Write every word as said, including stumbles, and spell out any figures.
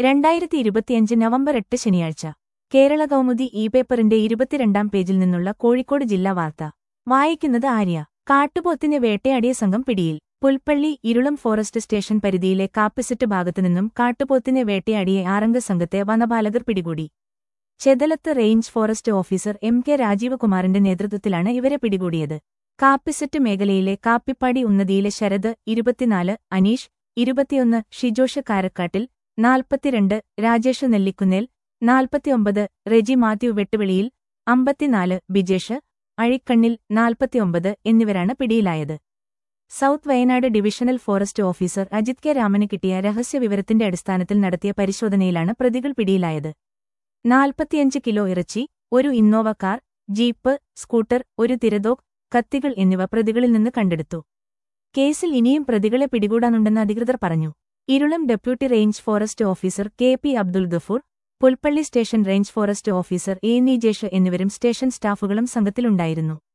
രണ്ടായിരത്തി ഇരുപത്തിയഞ്ച് നവംബർ എട്ട് ശനിയാഴ്ച കേരള കൗമുദി ഇ പേപ്പറിന്റെ ഇരുപത്തിരണ്ടാം പേജിൽ നിന്നുള്ള കോഴിക്കോട് ജില്ലാ വാർത്ത വായിക്കുന്നത് ആര്യ. കാട്ടുപോത്തിനെ വേട്ടയാടിയ സംഘം പിടിയിൽ. പുൽപ്പള്ളി ഇരുളം ഫോറസ്റ്റ് സ്റ്റേഷൻ പരിധിയിലെ കാപ്പിസെറ്റ് ഭാഗത്തുനിന്നും കാട്ടുപോത്തിനെ വേട്ടയാടിയ ആറംഗ സംഘത്തെ വനപാലകർ പിടികൂടി. Chethalath range forest officer M K രാജീവകുമാറിന്റെ നേതൃത്വത്തിലാണ് ഇവരെ പിടികൂടിയത്. കാപ്പിസെറ്റ് മേഖലയിലെ കാപ്പിപ്പാടി ഉന്നതിയിലെ ശരത് ഇരുപത്തിനാല്, അനീഷ് ഇരുപത്തിയൊന്ന്, ഷിജോഷ് കാരക്കാട്ടിൽ നാൽപ്പത്തിരണ്ട്, രാജേഷ് നെല്ലിക്കുന്നേൽ നാൽപ്പത്തിയൊമ്പത്, റെജി മാത്യു വെട്ടുവിളിയിൽ അമ്പത്തിനാല്, ബിജേഷ് അഴിക്കണ്ണിൽ നാൽപ്പത്തിയൊമ്പത് എന്നിവരാണ് പിടിയിലായത്. South Wayanad divisional forest officer Ajith K രാമന് കിട്ടിയ രഹസ്യവിവരത്തിന്റെ അടിസ്ഥാനത്തിൽ നടത്തിയ പരിശോധനയിലാണ് പ്രതികൾ പിടിയിലായത്. നാൽപ്പത്തിയഞ്ച് കിലോ ഇറച്ചി, ഒരു ഇന്നോവ കാർ, ജീപ്പ്, സ്കൂട്ടർ, ഒരു തിരതോക്ക്, കത്തികൾ എന്നിവ പ്രതികളിൽ നിന്ന് കണ്ടെടുത്തു. കേസിൽ ഇനിയും പ്രതികളെ പിടികൂടാനുണ്ടെന്ന് അധികൃതർ പറഞ്ഞു. Irulam deputy range forest officer K P Abdul Gafoor, Pulpally station range forest officer A Nijesh എന്നിവരും സ്റ്റേഷൻ സ്റ്റാഫുകളും സംഘത്തിലുണ്ടായിരുന്നു.